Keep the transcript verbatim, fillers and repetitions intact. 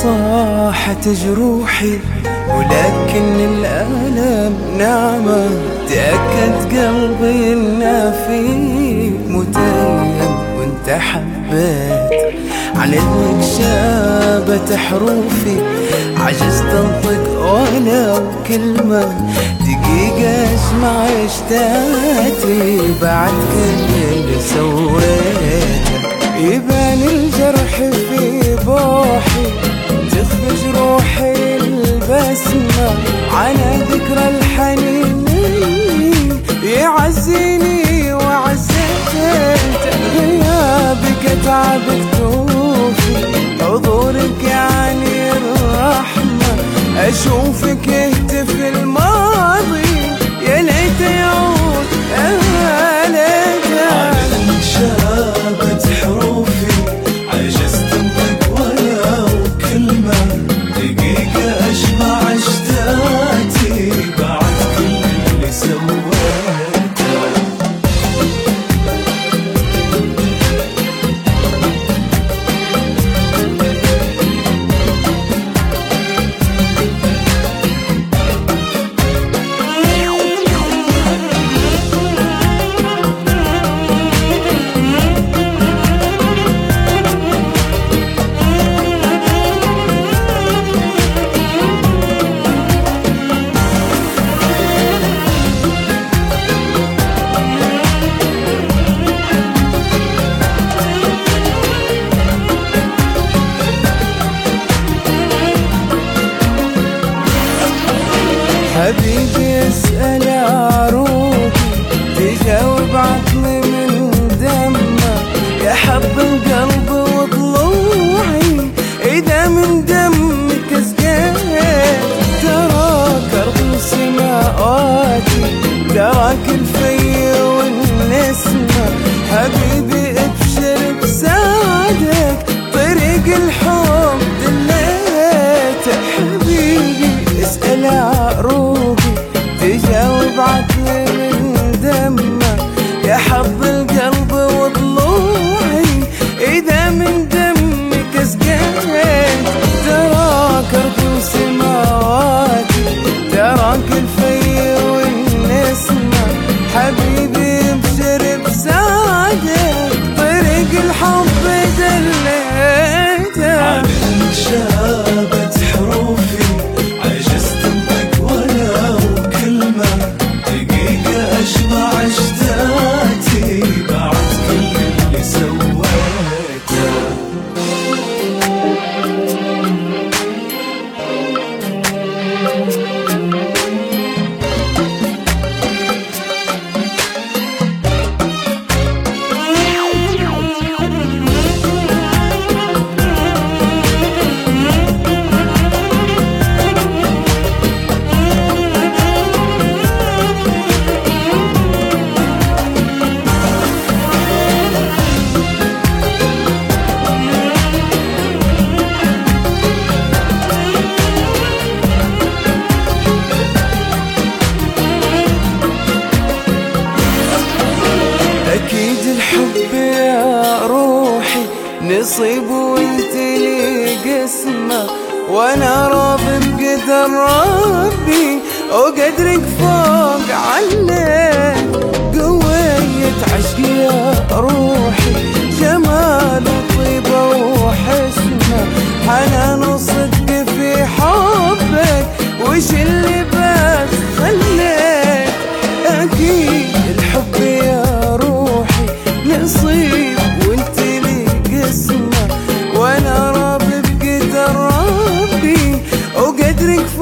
صاحت جروحي ولكن الألم نعمة. تأكد قلبي إنه فيك متيم وانت حبيت. عن إنك شابت حروفي عجزت أنطق ولو كلمة. دقيقة اسمع اشتاتي بعد كل اللي سويته. يبان الجرح في بوحي تخفج روحي البسمة على ذكرى الحنين يعزيني وعزيته. غيابك اتعب كتوفي حضورك يعني الرحمة. اشوفك يهتف الماضي يا ليت يعود يا ليت. عالم شابت حروفي عجزت انطق ولو كلمة. دقيقة اشبع اشتاتي بعد كل اللي سويته. حبيبي اسأل عروقي تجاوب عقلي من دمه. يا حب القلب وضلوعي إذا من دمك سقيت. تراك أرض سماواتي تراك الفي والنسمة. حبيبي ابشر بسعدك طريق الحب دليته. حبيبي اسأل عروقي تجاوب عقلي من دمه. يا حب القلب وضلوعي إذا من دمك سقيت. تراك أرض وسماواتي تراك الفي والنسمة. حبيبي ابشر بسعدك طريق الحب دليته. عالم شابت حروفي عجزت انطق ولو كلمة. دقيقة اشبع اشتاتي بعد كل اللي سويته. أكيد الحب يا روحي نصيب وانت لي قسمة. وانا راضي بقدر ربي وقدرك فوق عليك. قوية عشقي يا روحي جمال وطيبة وحسنة. حنان وصدق في حبك وش اللي بس خليك. أكيد الحب يا روحي نصيب وانت لي قسمة. وانا راضي بقدر ربي وقدرك